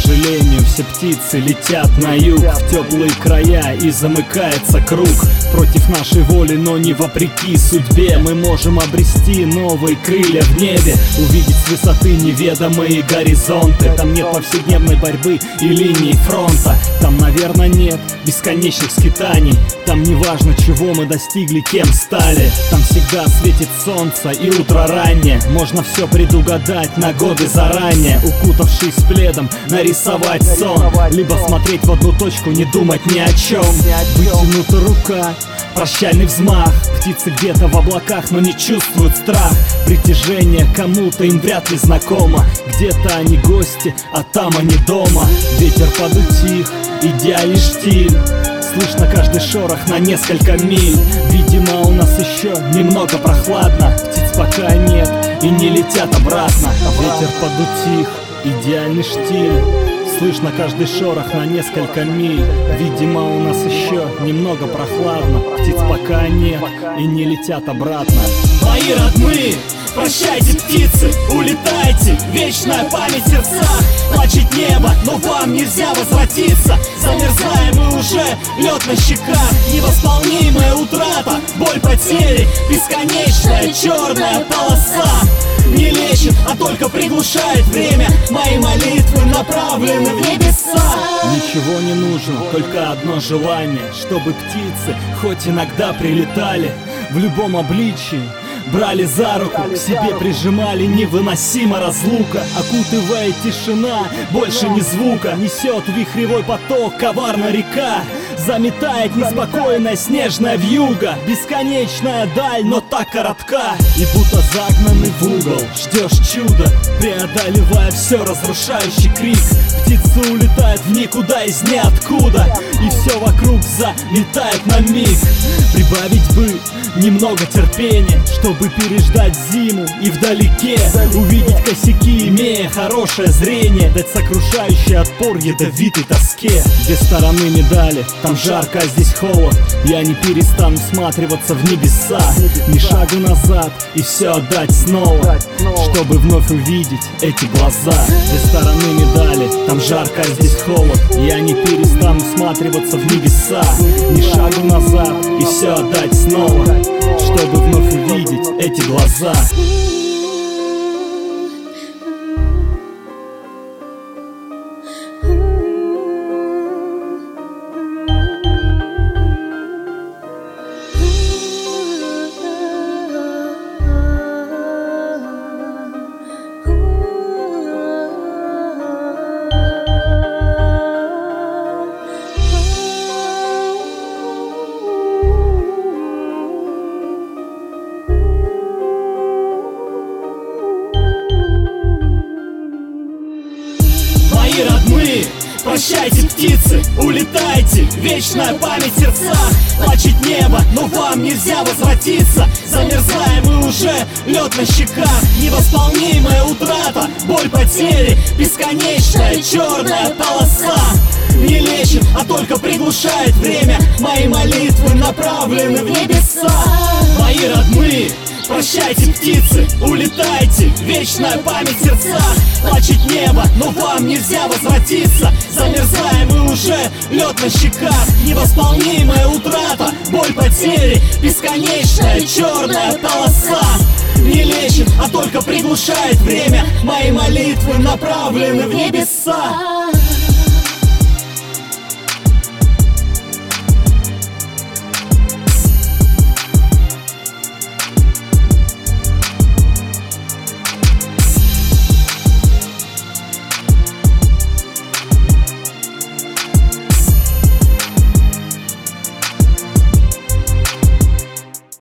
сожалению, все птицы летят на юг, в теплые края, и замыкается круг. Против нашей воли, но не вопреки судьбе, мы можем обрести новые крылья в небе, увидеть с высоты неведомые горизонты. Там нет повседневной борьбы и линии фронта, там, наверное, нет бесконечных скитаний. Там не важно, чего мы достигли, кем стали. Там всегда светит солнце и утро раннее, можно все предугадать на годы заранее. Укутавшись пледом, нарисовать сон, либо смотреть в одну точку, не думать ни о чем. Вытянута рука, прощальный взмах. Птицы где-то в облаках, но не чувствуют страх. Притяжение кому-то им вряд ли знакомо. Где-то они гости, а там они дома. Ветер подутих, идеальный штиль, слышно каждый шорох на несколько миль. Видимо, у нас еще немного прохладно, птиц пока нет и не летят обратно. Ветер подутих, идеальный штиль, слышно каждый шорох на несколько миль. Видимо, у нас еще немного прохладно, птиц пока нет и не летят обратно. Мои родные, прощайте, птицы, улетайте. Вечная память в сердцах, плачет небо, но вам нельзя возвратиться. Замерзаем мы уже, лед на щеках, невосполнимая утрата, боль потери, бесконечная черная полоса. Не лечит, а только приглушает время. Мои молитвы направлены в небеса. Ничего не нужно, только одно желание, чтобы птицы хоть иногда прилетали в любом обличии, брали за руку, к себе прижимали, невыносима разлука. Окутывая тишина, больше ни звука, несет вихревой поток, коварная река, заметает неспокойная снежная вьюга. Бесконечная даль, но так коротка, и будто загнанный в угол ждешь чуда, преодолевая все разрушающий крик. Птицы улетают в никуда из ниоткуда, и все вокруг заметает на миг. Прибавить бы немного терпения, чтобы переждать зиму и вдалеке увидеть косяки, имея хорошее зрение, дать сокрушающий отпор ядовитой тоске. Две стороны медали, там жарко, а здесь холод. Я не перестану всматриваться в небеса, ни шагу назад и все отдать снова, чтобы вновь увидеть эти глаза. Две стороны медали, там жарко, а здесь холод. Я не перестану всматриваться в небеса, ни шагу назад и все отдать снова, чтобы вновь увидеть эти глаза. Мои родные, прощайте, птицы, улетайте. Вечная память в сердцах, плачет небо, но вам нельзя возвратиться. Замерзаем мы уже, лед на щеках, невосполнимая утрата, боль потери, бесконечная черная полоса. Не лечит, а только приглушает время. Мои молитвы направлены в небеса. Мои родные, прощайте, птицы, улетайте. Вечная память в сердцах, плачет небо, но вам нельзя возвратиться. Замерзаем мы уже, лед на щеках, невосполнимая утрата, боль потери, бесконечная черная полоса. Не лечит, а только приглушает время. Мои молитвы направлены в небеса.